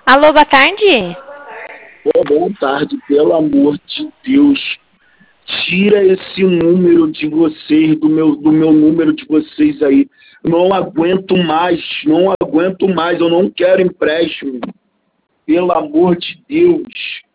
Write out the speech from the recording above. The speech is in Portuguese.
Alô, boa tarde. Boa tarde, pelo amor de Deus. Tira esse número de vocês, do meu número de vocês aí. Não aguento mais, não aguento mais. Eu não quero empréstimo. Pelo amor de Deus.